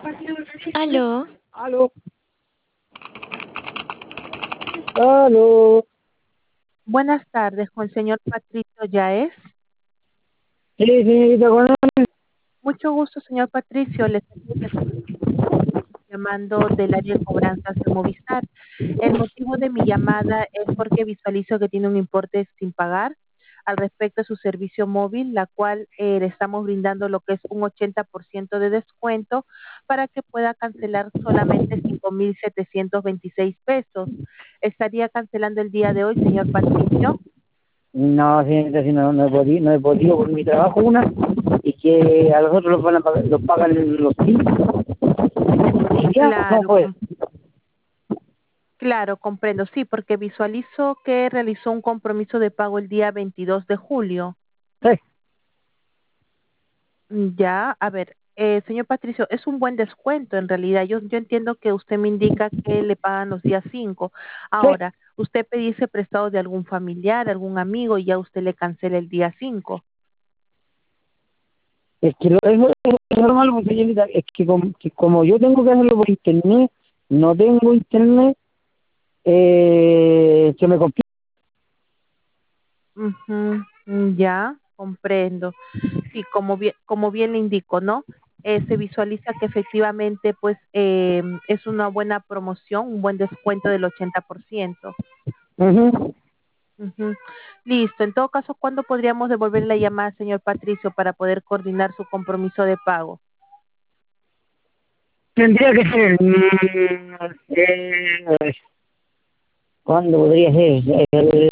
Aló, Aló, aló. Buenas tardes, con el señor Patricio Yaez. Sí, señorita, bueno, Mucho gusto, señor Patricio. Le estoy llamando del área de cobranzas de Movistar. El motivo de mi llamada es porque visualizo que tiene un importe sin pagar al respecto de su servicio móvil, la cual le estamos brindando lo que es un 80% de descuento para que pueda cancelar solamente 5.726 pesos. ¿Estaría cancelando el día de hoy, señor Patricio? no, señorita, si no he podido por mi trabajo y que a los otros los van a pagar, los pagan los clientes. Y ya, no Claro, fue. claro, comprendo, sí, porque visualizo que realizó un compromiso de pago el día 22 de julio. Sí, Ya, a ver, señor Patricio, es un buen descuento en realidad. Yo entiendo que usted me indica que le pagan los días 5. sí. Ahora, usted pedisse prestado de algún familiar, algún amigo y ya usted le cancela el día 5. Es que es normal, pues, señorita, es que como yo tengo que hacerlo por internet, no tengo internet, se me complica. Ujú, ya, comprendo. Sí, como bien le indico, ¿no? Se visualiza que efectivamente, pues, es una buena promoción, un buen descuento del 80%. Ujú. Ujú. Listo. En todo caso, ¿cuándo podríamos devolver la llamada, señor Patricio, para poder coordinar su compromiso de pago? Tendría que ser, ¿cuándo podría ser?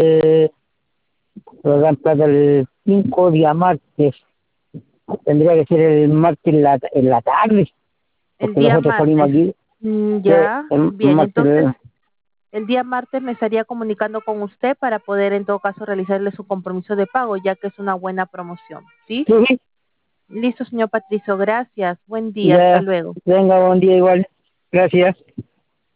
Lo dan plata el 5 día martes. Tendría que ser el martes en la tarde, El porque día nosotros salimos martes. aquí, Ya, el bien. martes. Entonces, el día martes me estaría comunicando con usted para poder, en todo caso, realizarle su compromiso de pago, ya que es una buena promoción. ¿Sí? Sí, Listo, señor Patricio. Gracias. Buen día. Hasta ya, luego. venga, buen día igual. Gracias.